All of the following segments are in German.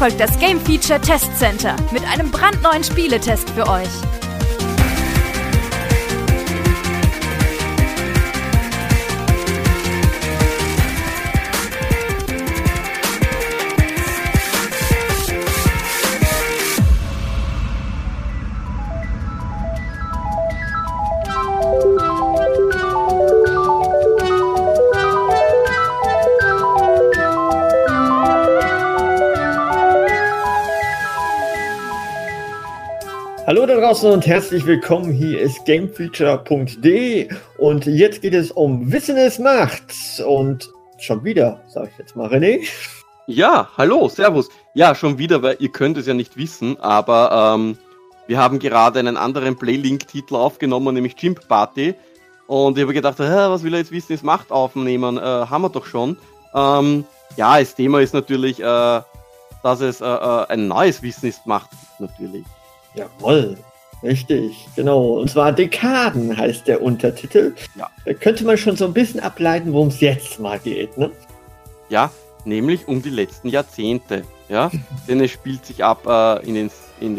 folgt das Game Feature Test Center mit einem brandneuen Spieletest für euch. Hallo da draußen und herzlich willkommen, hier ist gamefeature.de und jetzt geht es um Wissen ist Macht und schon wieder, sage ich jetzt mal, René. Ja, hallo, servus. Ja, schon wieder, weil ihr könnt es ja nicht wissen, aber wir haben gerade einen anderen Playlink-Titel aufgenommen, nämlich Chimp Party, und ich habe gedacht, was will er jetzt Wissen ist Macht aufnehmen, haben wir doch schon. Ja, das Thema ist natürlich, dass es ein neues Wissen ist Macht gibt, natürlich. Jawohl, richtig, genau. Und zwar Dekaden heißt der Untertitel. Ja. Da könnte man schon so ein bisschen ableiten, worum es jetzt mal geht, ne? Ja, nämlich um die letzten Jahrzehnte. Ja, denn es spielt sich ab in den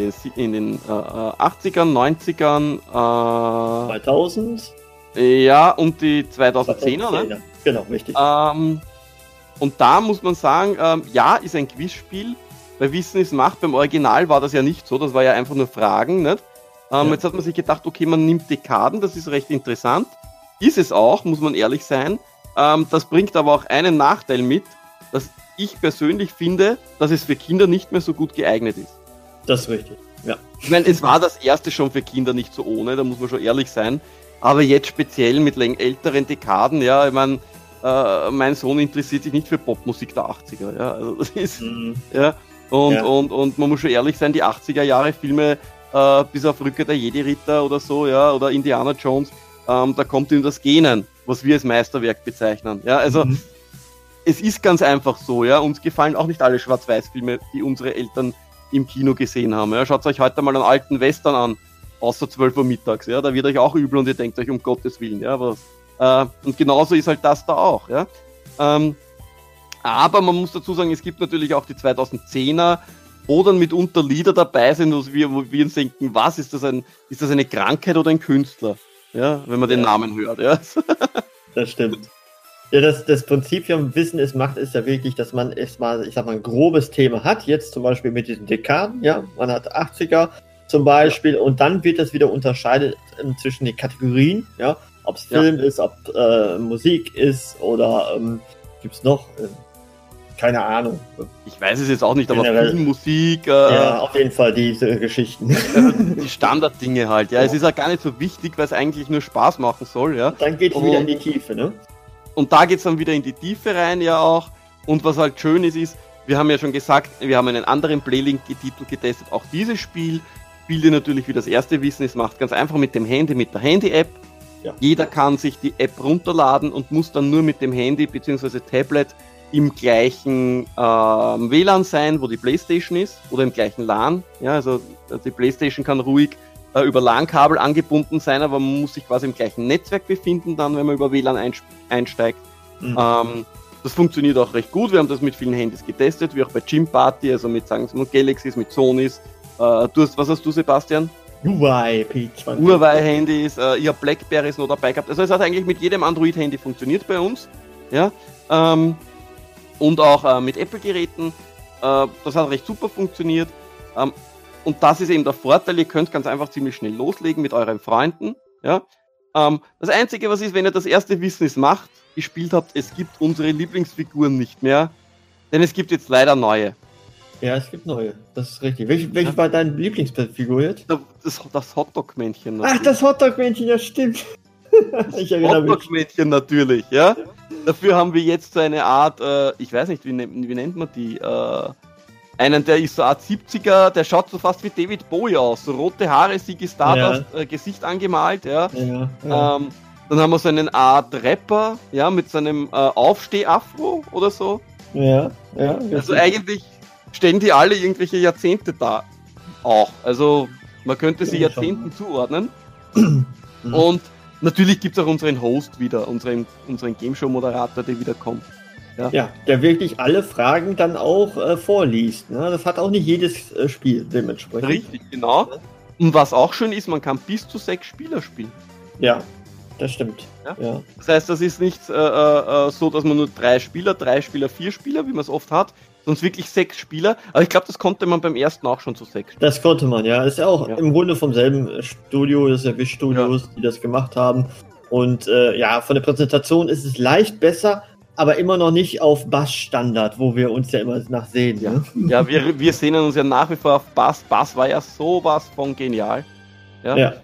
80ern, 90ern. 2000? Ja, und die 2010er, ne? Genau, richtig. Und da muss man sagen, ja, ist ein Quizspiel. Bei Wissen ist Macht, beim Original war das ja nicht so, das war ja einfach nur Fragen, nicht? Jetzt hat man sich gedacht, okay, man nimmt Dekaden, das ist recht interessant. Ist es auch, muss man ehrlich sein. Das bringt aber auch einen Nachteil mit, dass ich persönlich finde, dass es für Kinder nicht mehr so gut geeignet ist. Das ist richtig, ja. Ich meine, es war das erste schon für Kinder nicht so ohne, da muss man schon ehrlich sein. Aber jetzt speziell mit älteren Dekaden, ja, ich meine, mein Sohn interessiert sich nicht für Popmusik der 80er, ja, also das ist, ja. Und man muss schon ehrlich sein, die 80er Jahre Filme, bis auf Rückkehr der Jedi-Ritter oder so, ja, oder Indiana Jones, da kommt ihm das Gähnen, was wir als Meisterwerk bezeichnen. Ja, also es ist ganz einfach so, ja, uns gefallen auch nicht alle Schwarz-Weiß-Filme, die unsere Eltern im Kino gesehen haben. Ja. Schaut euch heute mal einen alten Western an, außer 12 Uhr mittags, ja, da wird euch auch übel und ihr denkt euch, um Gottes Willen, ja, was. Und genauso ist halt das da auch, ja. Aber man muss dazu sagen, es gibt natürlich auch die 2010er, wo dann mitunter Lieder dabei sind, wo wir uns denken, was, ist das eine Krankheit oder ein Künstler? Ja, wenn man den Namen hört, ja. Das stimmt. Ja, das Prinzip vom Wissen ist Macht ist ja wirklich, dass man erstmal, ich sag mal, ein grobes Thema hat, jetzt zum Beispiel mit diesen Dekaden, ja, man hat 80er zum Beispiel, und dann wird das wieder unterscheidet zwischen den Kategorien, ja, ob es Film ist, ob Musik ist oder gibt's noch, keine Ahnung. Ich weiß es jetzt auch nicht, aber Film, Musik. Ja, auf jeden Fall diese Geschichten. Die Standarddinge halt, ja. Es ist halt gar nicht so wichtig, weil es eigentlich nur Spaß machen soll, ja. Dann geht es wieder in die Tiefe, ne? Und da geht es dann wieder in die Tiefe rein, ja auch. Und was halt schön ist, wir haben ja schon gesagt, wir haben einen anderen Playlink-Titel getestet. Auch dieses Spiel spielt ihr natürlich wie das erste Wissen. Es macht ganz einfach mit dem Handy, mit der Handy-App. Ja. Jeder kann sich die App runterladen und muss dann nur mit dem Handy bzw. Tablet im gleichen WLAN sein, wo die Playstation ist, oder im gleichen LAN. Ja, also die Playstation kann ruhig über LAN-Kabel angebunden sein, aber man muss sich quasi im gleichen Netzwerk befinden, dann, wenn man über WLAN einsteigt. Das funktioniert auch recht gut. Wir haben das mit vielen Handys getestet, wie auch bei Chimp Party, also mit Samsung Galaxys, mit Sonys. Was hast du, Sebastian? Huawei P20. Huawei-Handys, ich habe Blackberries noch dabei gehabt. Also es hat eigentlich mit jedem Android-Handy funktioniert bei uns. Ja. Und auch mit Apple-Geräten. Das hat recht super funktioniert. Und das ist eben der Vorteil, ihr könnt ganz einfach ziemlich schnell loslegen mit euren Freunden. Ja? Das Einzige, was ist, wenn ihr das erste Wissen ist Macht gespielt habt, es gibt unsere Lieblingsfiguren nicht mehr, denn es gibt jetzt leider neue. Ja, es gibt neue, das ist richtig. Welche war deine Lieblingsfigur jetzt? Das Hotdog-Männchen. Natürlich. Ach, das Hotdog-Männchen, ja stimmt. Ich erinnere mich. Hotdog-Männchen natürlich, ja. Dafür haben wir jetzt so eine Art, ich weiß nicht, wie nennt man die, einen, der ist so eine Art 70er, der schaut so fast wie David Bowie aus, so rote Haare, Ziggy Stardust, Gesicht angemalt, ja. Dann haben wir so eine Art Rapper, ja, mit seinem Aufsteh-Afro oder so. Ja. Also eigentlich stellen die alle irgendwelche Jahrzehnte da auch. Also man könnte sie Jahrzehnten zuordnen. Und natürlich gibt es auch unseren Host wieder, unseren Game Show Moderator, der wieder kommt. Ja, der wirklich alle Fragen dann auch vorliest. Ne? Das hat auch nicht jedes Spiel dementsprechend. Richtig, genau. Und was auch schön ist, man kann bis zu 6 Spieler spielen. Ja, das stimmt. Ja? Das heißt, das ist nicht so, dass man nur 3 Spieler, 4 Spieler, wie man es oft hat, sonst wirklich 6 Spieler. Aber ich glaube, das konnte man beim ersten auch schon zu 6 spielen. Das konnte man, ja. Ist ja auch im Grunde vom selben Studio, das ist ja Wish Studios, die das gemacht haben. Und von der Präsentation ist es leicht besser, aber immer noch nicht auf Bass-Standard, wo wir uns ja immer nach sehen. Ja, ne? ja wir sehnen uns ja nach wie vor auf Bass. Bass war ja sowas von genial. Ja.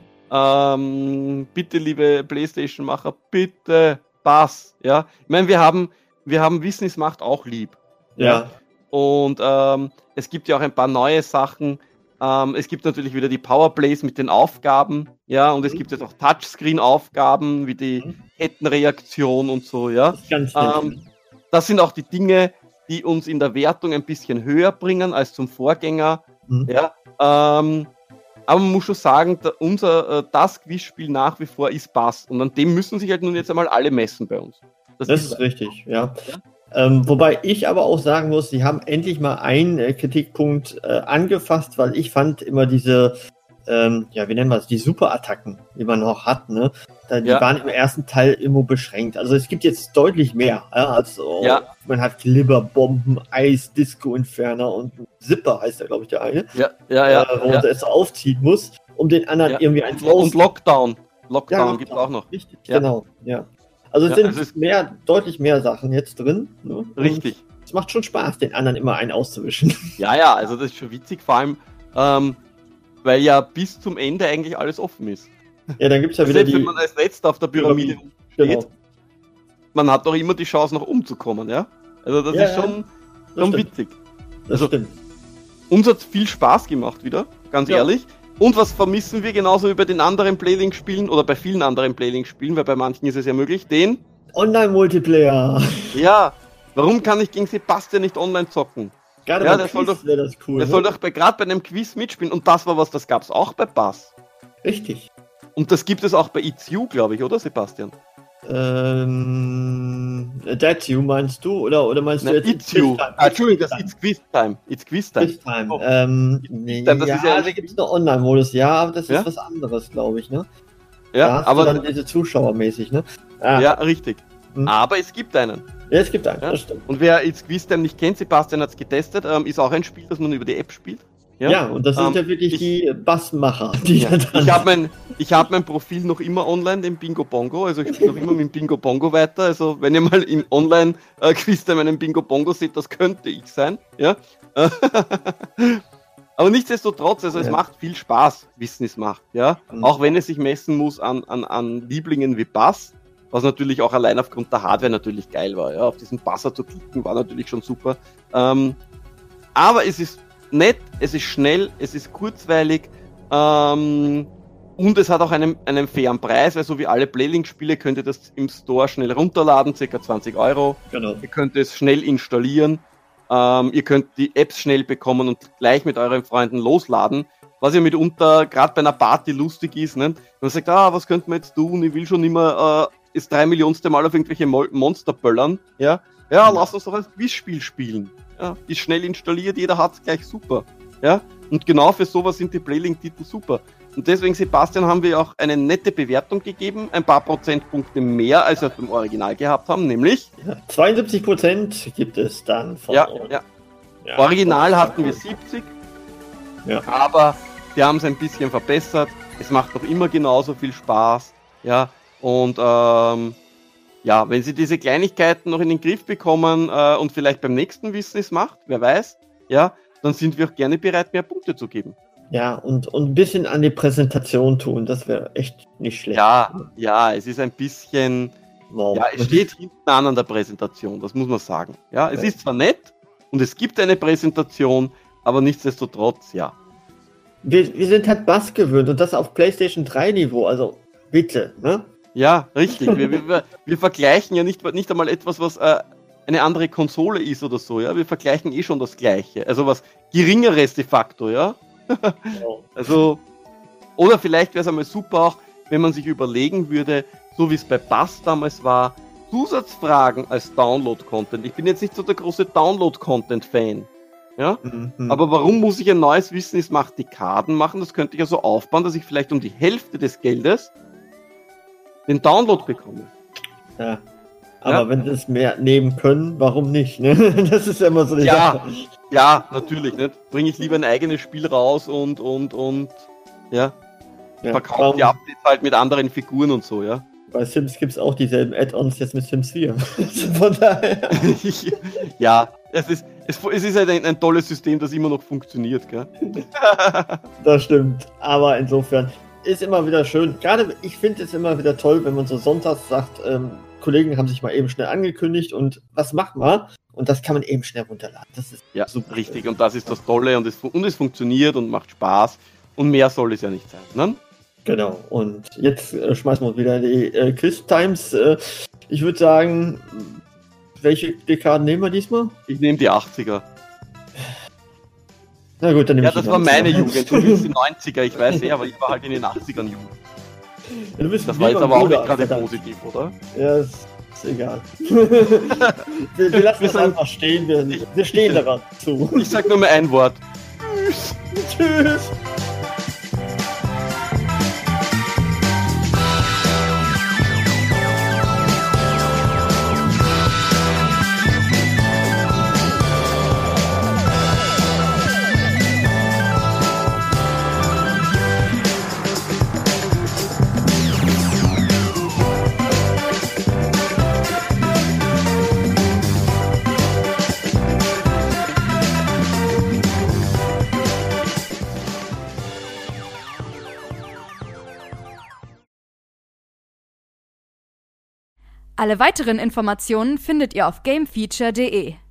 Bitte, liebe PlayStation-Macher, bitte Bass. Ja. Ich meine, wir haben Wissen ist Macht auch lieb. Ja. Und es gibt ja auch ein paar neue Sachen. Es gibt natürlich wieder die Powerplays mit den Aufgaben, ja, und es gibt jetzt auch Touchscreen-Aufgaben wie die Kettenreaktion und so, ja. Das sind auch die Dinge, die uns in der Wertung ein bisschen höher bringen als zum Vorgänger, ja. Aber man muss schon sagen, das Quizspiel nach wie vor ist Bass und an dem müssen sich halt nun jetzt einmal alle messen bei uns. Das ist richtig, ja. Wobei ich aber auch sagen muss, sie haben endlich mal einen Kritikpunkt angefasst, weil ich fand immer diese, wie nennen wir es, die Superattacken, die man noch hat, ne? Die waren im ersten Teil immer beschränkt. Also es gibt jetzt deutlich mehr. Man hat Glibberbomben, Eis, Disco-Inferner und Zipper heißt der, glaube ich, der eine. Wo man es aufziehen muss, um den anderen irgendwie eins und Lockdown gibt es auch noch. Richtig, genau, ja. Also es sind deutlich mehr Sachen jetzt drin. Ne? Richtig. Es macht schon Spaß, den anderen immer einen auszuwischen. Ja, also das ist schon witzig, vor allem, weil ja bis zum Ende eigentlich alles offen ist. Ja, dann gibt es ja wieder wenn man als Letzter auf der Pyramide steht, genau. Man hat doch immer die Chance, noch umzukommen, ja? Also das ist schon witzig. Das stimmt. Uns hat viel Spaß gemacht wieder, ganz ehrlich. Und was vermissen wir genauso wie bei den anderen Playlink-Spielen oder bei vielen anderen Playlink-Spielen, weil bei manchen ist es ja möglich, den Online-Multiplayer. Ja, warum kann ich gegen Sebastian nicht online zocken? Gerade bei Quiz wäre das cool. Der soll doch gerade bei einem Quiz mitspielen und das gab es auch bei Bass. Richtig. Und das gibt es auch bei It's You, glaube ich, oder Sebastian? That's You meinst du? Oder meinst du jetzt It's You? Entschuldigung, das ist Quiz Time. It's Quiz Time. Oh. Da gibt es noch Online-Modus, aber das ist was anderes, glaube ich, ne? Ja, aber dann diese Zuschauermäßig, ne? Ja, richtig. Aber es gibt einen. Ja, es gibt einen, das stimmt. Und wer It's Quiz Time nicht kennt, Sebastian hat es getestet, ist auch ein Spiel, das man über die App spielt. Ja, und das sind ja wirklich die Bassmacher. Ich habe mein Profil noch immer online, den Bingo Bongo, also ich spiele noch immer mit dem Bingo Bongo weiter, also wenn ihr mal im Online-Quiz einen Bingo Bongo seht, das könnte ich sein, ja. Aber nichtsdestotrotz, also es macht viel Spaß, Wissen ist Macht, ja. Auch wenn es sich messen muss an Lieblingen wie Bass, was natürlich auch allein aufgrund der Hardware natürlich geil war, ja. Auf diesen Basser zu klicken war natürlich schon super. Aber es ist nett, es ist schnell, es ist kurzweilig und es hat auch einen fairen Preis, weil so wie alle Playlink-Spiele könnt ihr das im Store schnell runterladen, ca. 20 €. Genau. Ihr könnt es schnell installieren, ihr könnt die Apps schnell bekommen und gleich mit euren Freunden losladen, was ja mitunter gerade bei einer Party lustig ist, ne? Man sagt, was könnte man jetzt tun, ich will schon immer das 3 Millionste Mal auf irgendwelche Monster böllern, ja, lass uns doch ein Quizspiel spielen. Ja, ist schnell installiert, jeder hat's gleich super. Ja, und genau für sowas sind die Playlink-Titel super. Und deswegen, Sebastian, haben wir auch eine nette Bewertung gegeben, ein paar Prozentpunkte mehr, als wir beim Original gehabt haben, nämlich 72% gibt es dann von Original hatten wir 70, aber die haben es ein bisschen verbessert. Es macht doch immer genauso viel Spaß. Ja, und wenn sie diese Kleinigkeiten noch in den Griff bekommen und vielleicht beim nächsten Wissen es macht, wer weiß, dann sind wir auch gerne bereit, mehr Punkte zu geben. Ja, und ein bisschen an die Präsentation tun, das wäre echt nicht schlecht. Ja, es ist ein bisschen, es steht hinten an der Präsentation, das muss man sagen. Ja, es ist zwar nett und es gibt eine Präsentation, aber nichtsdestotrotz, Wir sind halt Bass gewöhnt und das auf PlayStation 3 Niveau, also bitte, ne? Ja, richtig. Wir vergleichen ja nicht einmal etwas, was eine andere Konsole ist oder so, ja. Wir vergleichen schon das Gleiche. Also was Geringeres de facto, ja. Genau. Also, oder vielleicht wäre es einmal super auch, wenn man sich überlegen würde, so wie es bei Bass damals war, Zusatzfragen als Download-Content. Ich bin jetzt nicht so der große Download-Content-Fan. Ja? Aber warum muss ich ein neues Wissen ist Macht Dekaden machen? Das könnte ich ja so aufbauen, dass ich vielleicht um die Hälfte des Geldes den Download bekomme. Ja. Aber wenn sie es mehr nehmen können, warum nicht? Ne? Das ist ja immer so die Sache. Ja, natürlich. Nicht? Bringe ich lieber ein eigenes Spiel raus und verkaufe die Updates halt mit anderen Figuren und so, ja. Bei Sims gibt es auch dieselben Add-ons jetzt mit Sims 4. Von daher. Ja, es ist halt ein tolles System, das immer noch funktioniert, gell? Das stimmt. Aber insofern ist immer wieder schön. Gerade ich finde es immer wieder toll, wenn man so sonntags sagt, Kollegen haben sich mal eben schnell angekündigt und was machen wir? Und das kann man eben schnell runterladen. Das ist super richtig. Und das ist das Tolle und es funktioniert und macht Spaß. Und mehr soll es ja nicht sein, ne? Genau, und jetzt schmeißen wir uns wieder in die Quiz Times. Ich würde sagen, welche Dekaden nehmen wir diesmal? Ich nehme die 80er. Na gut, dann nehme ich die 90er. Ja, das war meine Jugend. Du bist die 90er, ich weiß aber ich war halt in den 80ern jung. Ja, das war jetzt aber auch nicht gerade positiv, oder? Ja, ist egal. wir lassen das einfach stehen, wir stehen daran zu. Ich sag nur mal ein Wort. Tschüss. Tschüss. Alle weiteren Informationen findet ihr auf gamefeature.de.